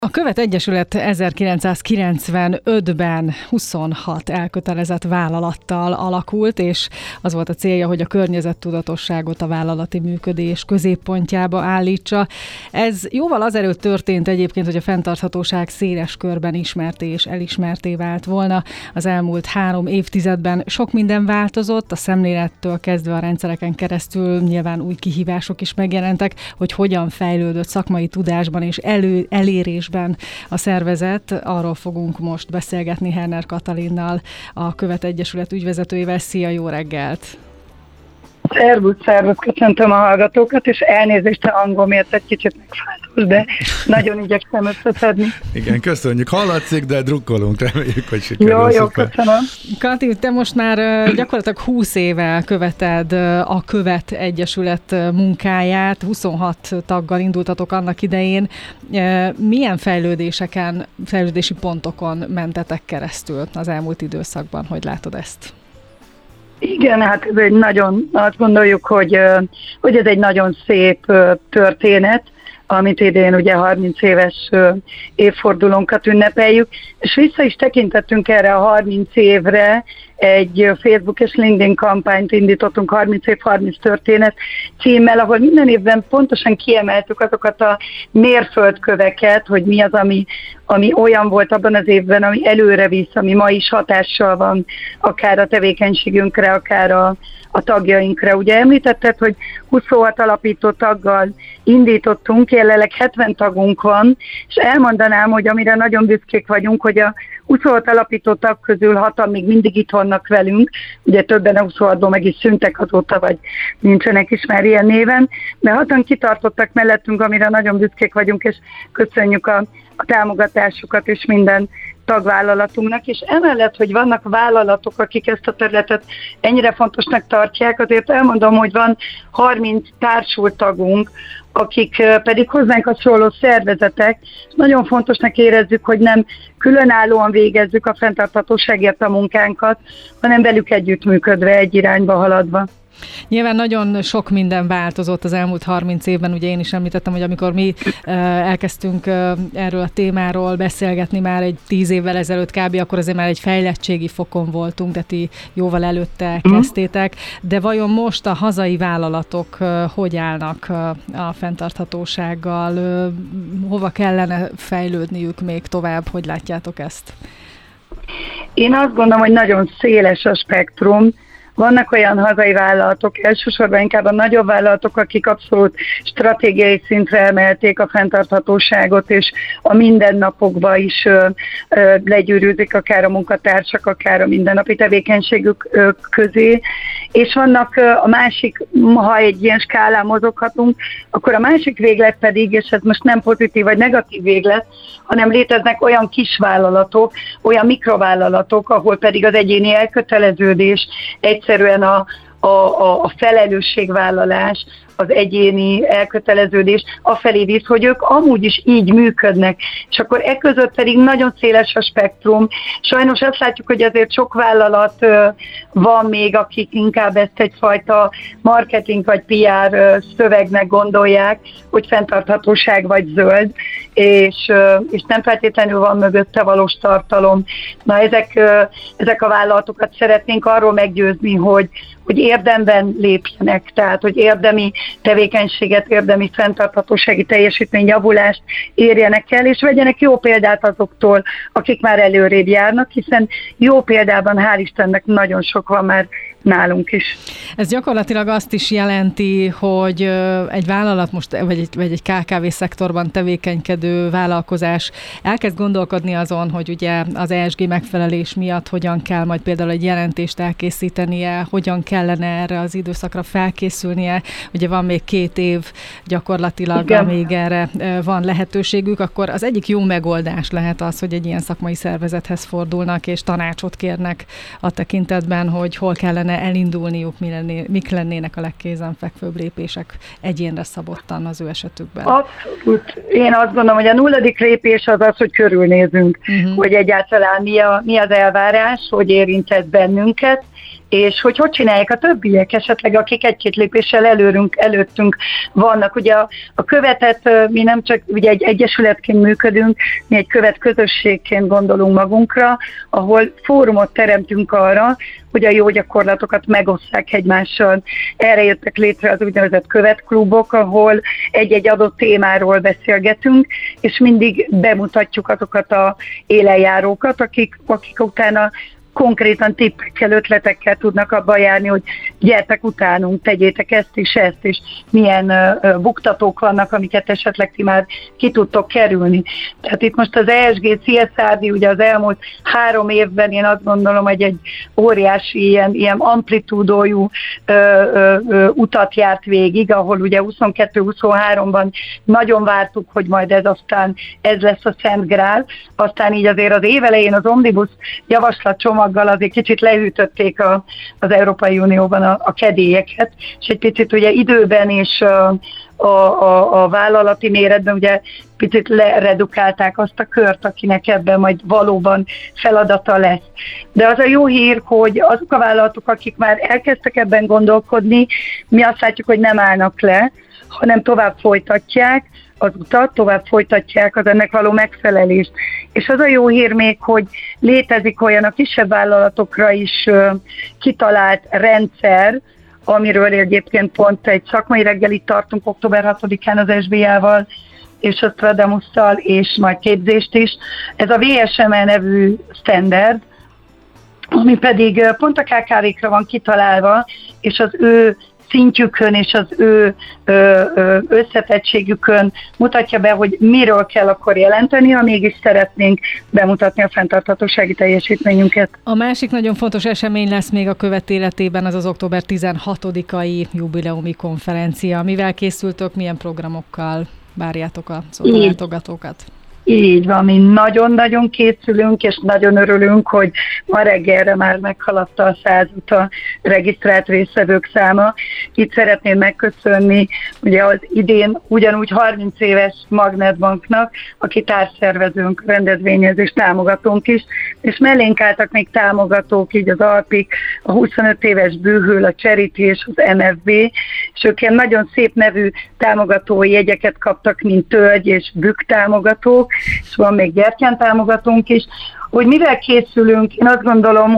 A Követ Egyesület 1995-ben 26 elkötelezett vállalattal alakult, és az volt a célja, hogy a környezettudatosságot a vállalati működés középpontjába állítsa. Ez jóval azelőtt történt egyébként, hogy a fenntarthatóság széles körben ismerté és elismerté vált volna. Az elmúlt 3 évtizedben sok minden változott, a szemlélettől kezdve a rendszereken keresztül nyilván új kihívások is megjelentek, hogy hogyan fejlődött szakmai tudásban és elérésben a szervezet. Arról fogunk most beszélgetni Herner Katalinnal, a Követ Egyesület ügyvezetőjével. Szia, jó reggelt! Szervusz, köszöntöm a hallgatókat, és elnézést a hangomért egy kicsit megfájdult, de nagyon igyekszem összeszedni. Igen, köszönjük, hallatszik, de drukkolunk, reméljük, hogy sikerül. Jó, köszönöm. Kati, te most már gyakorlatilag 20 éve követed a Követ Egyesület munkáját, 26 taggal indultatok annak idején. Milyen fejlődési pontokon mentetek keresztül az elmúlt időszakban, hogy látod ezt? Igen, hát ez egy azt gondoljuk, hogy ez egy nagyon szép történet, amit idén ugye 30 éves évfordulónkat ünnepeljük, és vissza is tekintettünk erre a 30 évre, egy Facebook és LinkedIn kampányt indítottunk, 30 év, 30 történet címmel, ahol minden évben pontosan kiemeltük azokat a mérföldköveket, hogy mi az, ami olyan volt abban az évben, ami előre visz, ami ma is hatással van, akár a tevékenységünkre, akár a tagjainkra. Ugye említetted, hogy 26 alapító taggal indítottunk, jelenleg 70 tagunk van, és elmondanám, hogy amire nagyon büszkék vagyunk, hogy a 26 alapító tag közül 6-an még mindig itt vannak velünk, ugye többen a 26-ból meg is szűntek azóta, vagy nincsenek is már ilyen néven, de 6-an kitartottak mellettünk, amire nagyon büszkék vagyunk, és köszönjük a támogatásukat és minden tagvállalatunknak, és emellett, hogy vannak vállalatok, akik ezt a területet ennyire fontosnak tartják, azért elmondom, hogy van 30 társult tagunk, akik pedig hozzánk hasonló szervezetek, és nagyon fontosnak érezzük, hogy nem különállóan végezzük a fenntarthatóságért a munkánkat, hanem velük együttműködve, egy irányba haladva. Nyilván nagyon sok minden változott az elmúlt 30 évben, ugye én is említettem, hogy amikor mi elkezdtünk erről a témáról beszélgetni már egy 10 évvel ezelőtt kb., akkor azért már egy fejlettségi fokon voltunk, de ti jóval előtte kezdtétek. De vajon most a hazai vállalatok hogy állnak a fenntarthatósággal? Hova kellene fejlődniük még tovább? Hogy látjátok ezt? Én azt gondolom, hogy nagyon széles a spektrum. Vannak olyan hazai vállalatok, elsősorban inkább a nagyobb vállalatok, akik abszolút stratégiai szintre emelték a fenntarthatóságot, és a mindennapokba is legyűrűzik akár a munkatársak, akár a mindennapi tevékenységük közé. És vannak a másik, ha egy ilyen skálán mozoghatunk, akkor a másik véglet pedig, és ez most nem pozitív vagy negatív véglet, hanem léteznek olyan kisvállalatok, olyan mikrovállalatok, ahol pedig az egyéni elköteleződés, egyszerűen a felelősségvállalás, az egyéni elköteleződés afelé visz, hogy ők amúgy is így működnek. És akkor között pedig nagyon széles a spektrum. Sajnos azt látjuk, hogy azért sok vállalat van még, akik inkább ezt egyfajta marketing vagy PR szövegnek gondolják, hogy fenntarthatóság vagy zöld, és nem feltétlenül van mögötte valós tartalom. Na ezek a vállalatokat szeretnénk arról meggyőzni, hogy érdemben lépjenek, tehát hogy érdemi tevékenységet, érdemi fenntarthatósági teljesítményjavulást érjenek el, és vegyenek jó példát azoktól, akik már előrébb járnak, hiszen jó példában hál' Istennek nagyon sok van már nálunk is. Ez gyakorlatilag azt is jelenti, hogy egy vállalat most, vagy egy KKV szektorban tevékenykedő vállalkozás elkezd gondolkodni azon, hogy ugye az ESG megfelelés miatt hogyan kell majd például egy jelentést elkészítenie, hogyan kellene erre az időszakra felkészülnie. Ugye van még 2 év gyakorlatilag, igen, amíg erre van lehetőségük, akkor az egyik jó megoldás lehet az, hogy egy ilyen szakmai szervezethez fordulnak, és tanácsot kérnek a tekintetben, hogy hol kellene elindulniuk, mik lennének a legkézenfekvőbb lépések egyénre szabottan az ő esetükben? Abszolút. Én azt gondolom, hogy a 0. lépés az, hogy körülnézünk, hogy egyáltalán mi az elvárás, hogy érint ez bennünket, és hogy csinálják a többiek esetleg, akik egy-két lépéssel előttünk vannak. Ugye a követet mi nem csak ugye egy egyesületként működünk, mi egy követ közösségként gondolunk magunkra, ahol fórumot teremtünk arra, hogy a jó gyakorlatokat megosszák egymással. Erre jöttek létre az úgynevezett követklubok, ahol egy-egy adott témáról beszélgetünk, és mindig bemutatjuk azokat a élenjárókat, akik utána konkrétan tippekkel, ötletekkel tudnak abban járni, hogy gyertek utánunk, tegyétek ezt is, milyen buktatók vannak, amiket esetleg ti már ki tudtok kerülni. Tehát itt most az ESG CSRD ugye az elmúlt 3 évben én azt gondolom, hogy egy óriási ilyen amplitúdójú utat járt végig, ahol ugye 22-23-ban nagyon vártuk, hogy majd ez lesz a Szent Grál, aztán így azért az évelején az Omnibus javaslatcsomaggal azért kicsit lehűtötték az Európai Unióban a kedélyeket, és egy picit ugye időben és a vállalati méretben ugye picit leredukálták azt a kört, akinek ebben majd valóban feladata lesz. De az a jó hír, hogy azok a vállalatok, akik már elkezdtek ebben gondolkodni, mi azt látjuk, hogy nem állnak le, hanem tovább folytatják az utat, tovább folytatják az ennek való megfelelést. És az a jó hír még, hogy létezik olyan a kisebb vállalatokra is kitalált rendszer, amiről egyébként pont egy szakmai reggelit tartunk október 6-án az SBA-val, és a Stradamusszal, és majd képzést is. Ez a VSML nevű standard, ami pedig pont a KKV-kra van kitalálva, és az ő szintjükön és az ő összetettségükön mutatja be, hogy miről kell akkor jelenteni, ha mégis szeretnénk bemutatni a fenntarthatósági teljesítményünket. A másik nagyon fontos esemény lesz még a követ életében, az október 16-ai jubileumi konferencia. Mivel készültök, milyen programokkal várjátok a látogatókat? Így van, mi nagyon-nagyon készülünk, és nagyon örülünk, hogy ma reggelre már meghaladta a 100-at a regisztrált résztvevők száma. Itt szeretném megköszönni ugye az idén ugyanúgy 30 éves Magnetbanknak, aki társszervezőnk, rendezvényezés támogatónk is, és mellénk álltak még támogatók, így az Alpik, a 25 éves Bűhül, a Charity és az MFB, és ők ilyen nagyon szép nevű támogatói jegyeket kaptak, mint Tölgy és Bükk támogatók, és van még Gyertyán támogatónk is. Hogy mivel készülünk, én azt gondolom,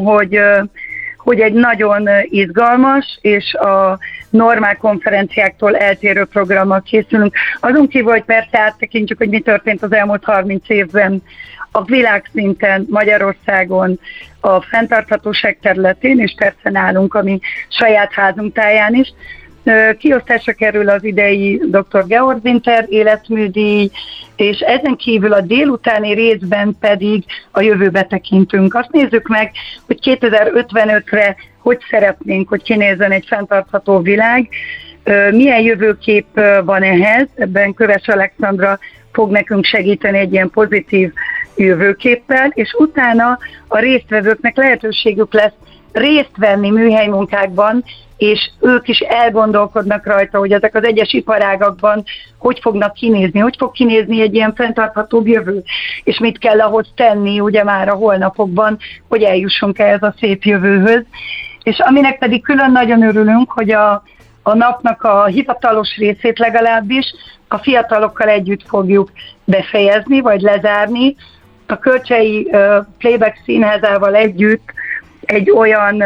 hogy egy nagyon izgalmas és a normál konferenciáktól eltérő programmal készülünk. Azon kívül, hogy persze áttekintjük, hogy mi történt az elmúlt 30 évben a világszinten, Magyarországon, a fenntarthatóság területén, és persze nálunk, ami saját házunk táján is. Kiosztásra kerül az idei Dr. Georg Winter életműdíj, és ezen kívül a délutáni részben pedig a jövőbe tekintünk. Azt nézzük meg, hogy 2055-re hogy szeretnénk, hogy kinézzen egy fenntartható világ, milyen jövőkép van ehhez, ebben Köves Alexandra fog nekünk segíteni egy ilyen pozitív jövőképpel, és utána a résztvevőknek lehetőségük lesz részt venni műhelymunkákban, és ők is elgondolkodnak rajta, hogy ezek az egyes iparágakban hogy fognak kinézni, hogy fog kinézni egy ilyen fenntarthatóbb jövő, és mit kell ahhoz tenni ugye már a holnapokban, hogy eljussunk ehhez a szép jövőhöz. És aminek pedig külön nagyon örülünk, hogy a napnak a hivatalos részét legalábbis a fiatalokkal együtt fogjuk befejezni, vagy lezárni. A Kölcsei Playback Színházával együtt egy olyan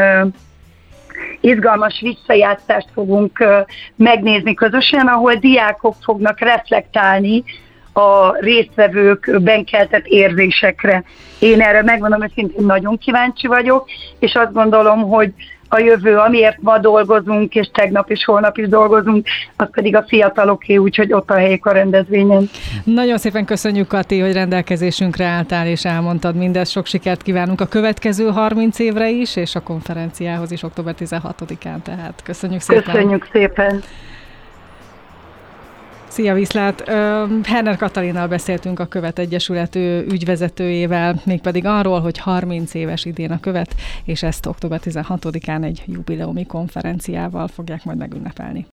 izgalmas visszajátszást fogunk megnézni közösen, ahol diákok fognak reflektálni a résztvevőkben keltett érzésekre. Én erre megmondom, hogy szintén nagyon kíváncsi vagyok, és azt gondolom, hogy a jövő, amiért ma dolgozunk, és tegnap és holnap is dolgozunk, az pedig a fiataloké, úgyhogy ott a helyük a rendezvényen. Nagyon szépen köszönjük, Kati, hogy rendelkezésünkre álltál, és elmondtad mindezt. Sok sikert kívánunk a következő 30 évre is, és a konferenciához is október 16-án. Tehát köszönjük szépen. Köszönjük szépen. Szia, viszlát! Herner Katalinnal beszéltünk a Követ Egyesület ügyvezetőjével, mégpedig arról, hogy 30 éves idén a Követ, és ezt október 16-án egy jubileumi konferenciával fogják majd megünnepelni.